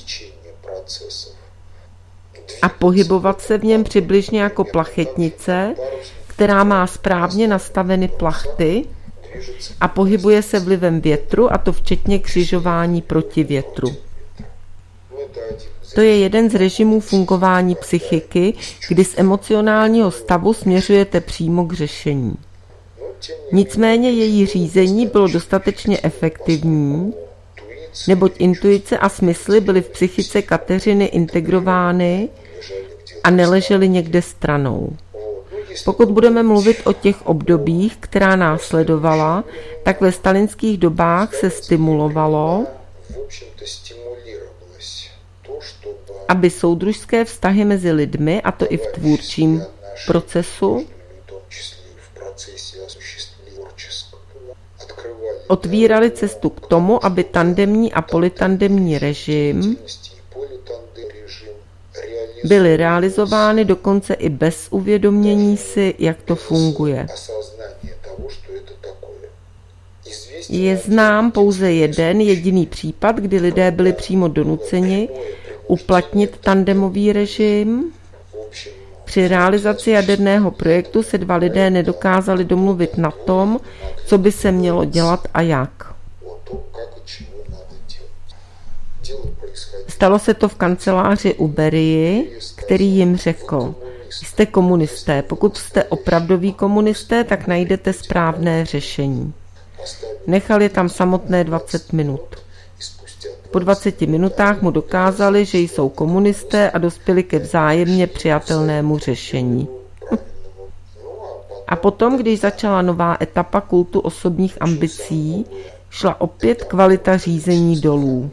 a pohybovat se v něm přibližně jako plachetnice, která má správně nastaveny plachty a pohybuje se vlivem větru, a to včetně křižování proti větru. To je jeden z režimů fungování psychiky, kdy z emocionálního stavu směřujete přímo k řešení. Nicméně její řízení bylo dostatečně efektivní, neboť intuice a smysly byly v psychice Kateřiny integrovány a neležely někde stranou. Pokud budeme mluvit o těch obdobích, která následovala, tak ve stalinských dobách se stimulovalo, aby soudružské vztahy mezi lidmi, a to i v tvůrčím procesu, otvíraly cestu k tomu, aby tandemní a polytandemní režim byly realizovány dokonce i bez uvědomění si, jak to funguje. Je znám pouze jeden jediný případ, kdy lidé byli přímo donuceni uplatnit tandemový režim. Při realizaci jaderného projektu se dva lidé nedokázali domluvit na tom, co by se mělo dělat a jak. Stalo se to v kanceláři u Berii, který jim řekl: jste komunisté, pokud jste opravdoví komunisté, tak najdete správné řešení. Nechal je tam samotné 20 minut. Po 20 minutách mu dokázali, že jsou komunisté a dospěli ke vzájemně přijatelnému řešení. A potom, když začala nová etapa kultu osobních ambicí, šla opět kvalita řízení dolů.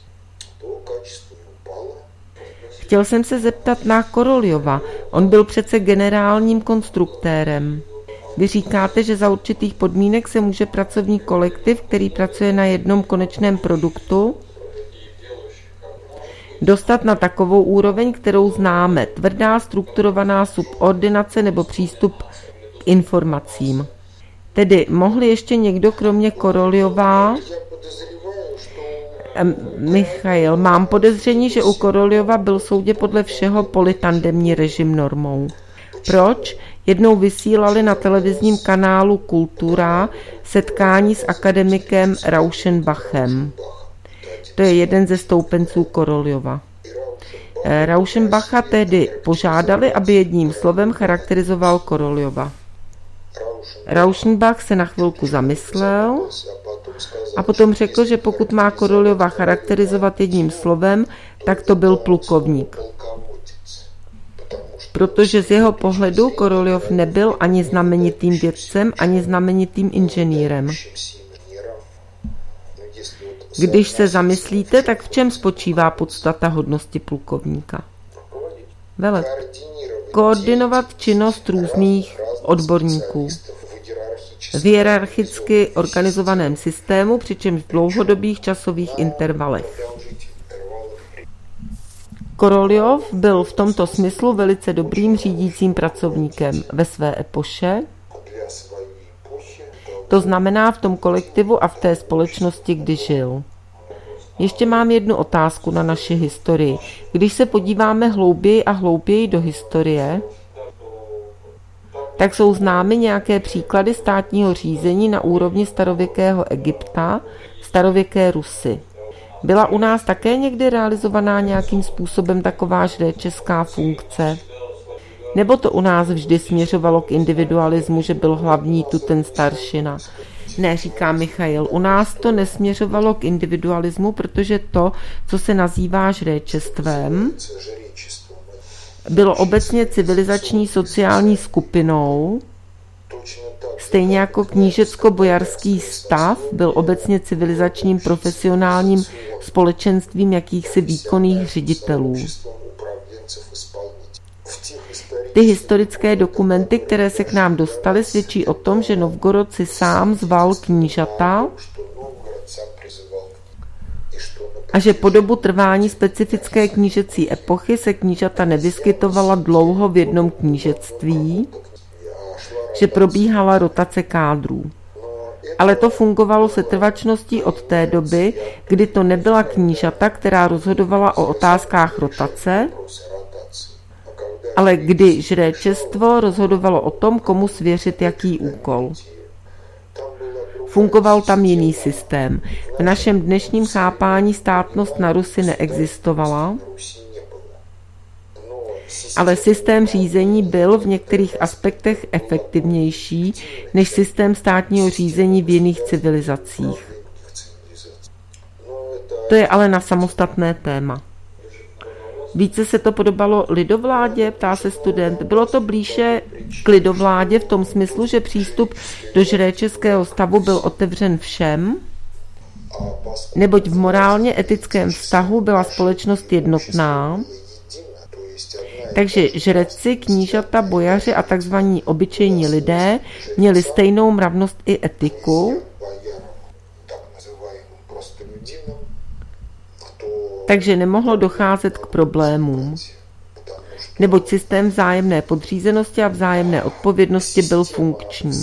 Chtěl jsem se zeptat na Koroljova. On byl přece generálním konstruktérem. Vy říkáte, že za určitých podmínek se může pracovní kolektiv, který pracuje na jednom konečném produktu, dostat na takovou úroveň, kterou známe. Tvrdá, strukturovaná subordinace nebo přístup k informacím. Tedy mohli ještě někdo kromě Koroljova Michail, mám podezření, že u Koroljova byl soudě podle všeho politandemní režim normou. Proč? Jednou vysílali na televizním kanálu Kultura setkání s akademikem Rauschenbachem. To je jeden ze stoupenců Koroljova. Rauschenbacha tehdy požádali, aby jedním slovem charakterizoval Koroljova. Rauschenbach se na chvilku zamyslel a potom řekl, že pokud má Koroljova charakterizovat jedním slovem, tak to byl plukovník. Protože z jeho pohledu Koroljov nebyl ani znamenitým vědcem, ani znamenitým inženýrem. Když se zamyslíte, tak v čem spočívá podstata hodnosti plukovníka? Velet. Koordinovat činnost různých odborníků v hierarchicky organizovaném systému, přičemž v dlouhodobých časových intervalech. Koroljov byl v tomto smyslu velice dobrým řídícím pracovníkem ve své epoše, to znamená v tom kolektivu a v té společnosti, kdy žil. Ještě mám jednu otázku na naši historii. Když se podíváme hlouběji a hlouběji do historie, tak jsou známy nějaké příklady státního řízení na úrovni starověkého Egypta, starověké Rusy. Byla u nás také někdy realizovaná nějakým způsobem taková žréčeská funkce? Nebo to u nás vždy směřovalo k individualismu, že byl hlavní tu ten staršina? Ne, říká Michail, u nás to nesměřovalo k individualismu, protože to, co se nazývá žréčestvem, bylo obecně civilizační sociální skupinou, stejně jako knížecko-bojarský stav byl obecně civilizačním profesionálním společenstvím jakýchsi výkonných ředitelů. Ty historické dokumenty, které se k nám dostaly, svědčí o tom, že Novgorod si sám zval knížata a že po dobu trvání specifické knížecí epochy se knížata nevyskytovala dlouho v jednom knížectví, že probíhala rotace kádrů. Ale to fungovalo se trvačností od té doby, kdy to nebyla knížata, která rozhodovala o otázkách rotace, ale kdy žréčestvo rozhodovalo o tom, komu svěřit jaký úkol. Fungoval tam jiný systém. V našem dnešním chápání státnost na Rusi neexistovala, ale systém řízení byl v některých aspektech efektivnější než systém státního řízení v jiných civilizacích. To je ale na samostatné téma. Více se to podobalo lidovládě, ptá se student. Bylo to blíže k lidovládě v tom smyslu, že přístup do žréčeského stavu byl otevřen všem, neboť v morálně etickém vztahu byla společnost jednotná, takže žreci, knížata, bojaři a tzv. Obyčejní lidé měli stejnou mravnost i etiku, takže nemohlo docházet k problémům, neboť systém vzájemné podřízenosti a vzájemné odpovědnosti byl funkční.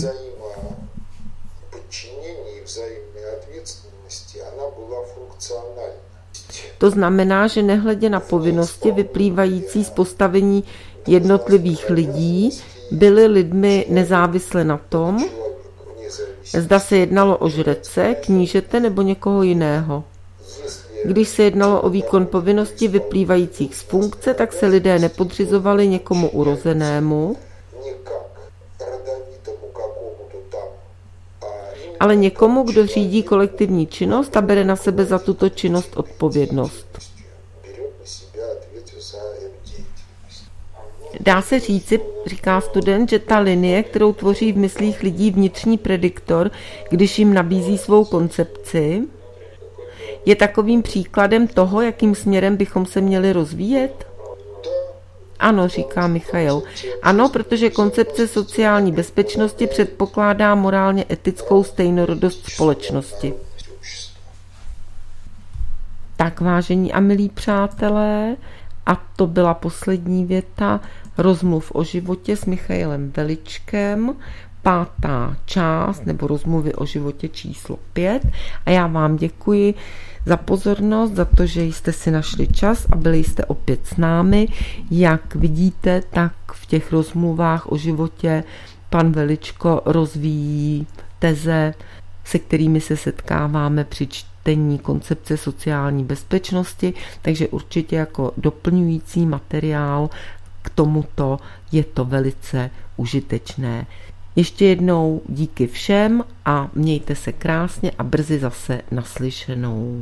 To znamená, že nehledě na povinnosti vyplývající z postavení jednotlivých lidí, byli lidmi nezávisle na tom, zda se jednalo o žrece, knížete nebo někoho jiného. Když se jednalo o výkon povinností vyplývajících z funkce, tak se lidé nepodřizovali někomu urozenému, ale někomu, kdo řídí kolektivní činnost a bere na sebe za tuto činnost odpovědnost. Dá se říci, říká student, že ta linie, kterou tvoří v myslích lidí vnitřní prediktor, když jim nabízí svou koncepci, je takovým příkladem toho, jakým směrem bychom se měli rozvíjet? Ano, říká Michail. Ano, protože koncepce sociální bezpečnosti předpokládá morálně etickou stejnorodost společnosti. Tak, vážení a milí přátelé, a to byla poslední věta rozmluv o životě s Michailem Veličkem. pátá část nebo rozmluvy o životě číslo 5 a já vám děkuji za pozornost, za to, že jste si našli čas a byli jste opět s námi. Jak vidíte, tak v těch rozmluvách o životě pan Veličko rozvíjí teze, se kterými se setkáváme při čtení koncepce sociální bezpečnosti, takže určitě jako doplňující materiál k tomuto je to velice užitečné. Ještě jednou díky všem a mějte se krásně a brzy zase naslyšenou.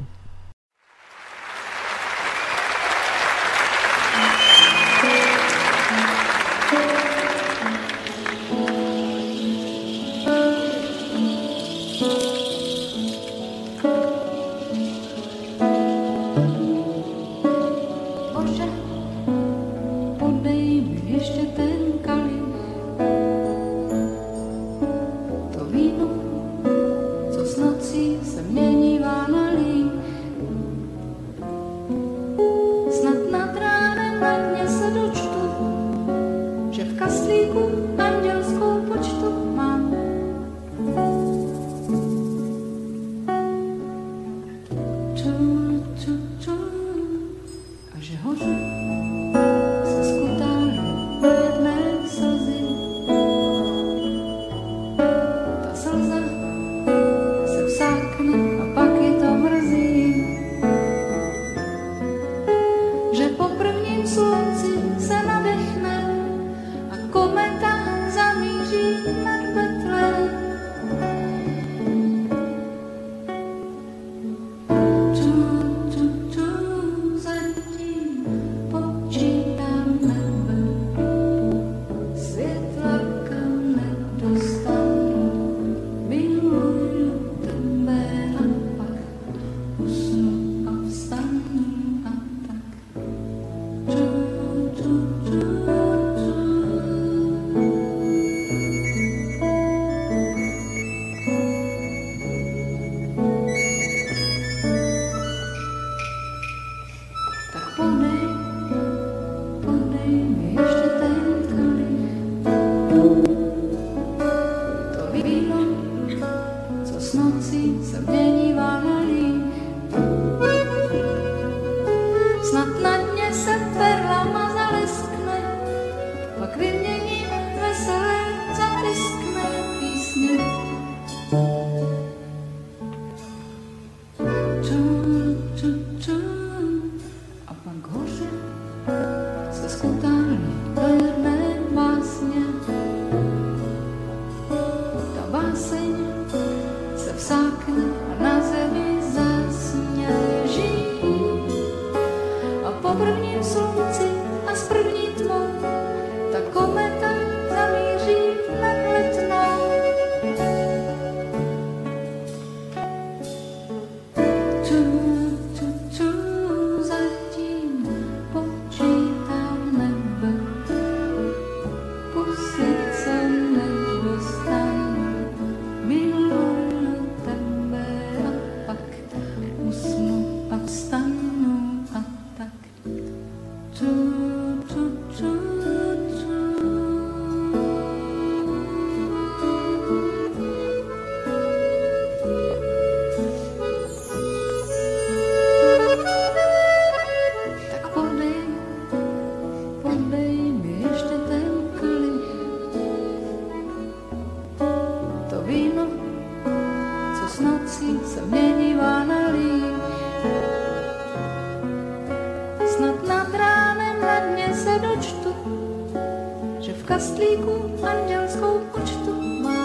Kastlíku andělskou počtu má.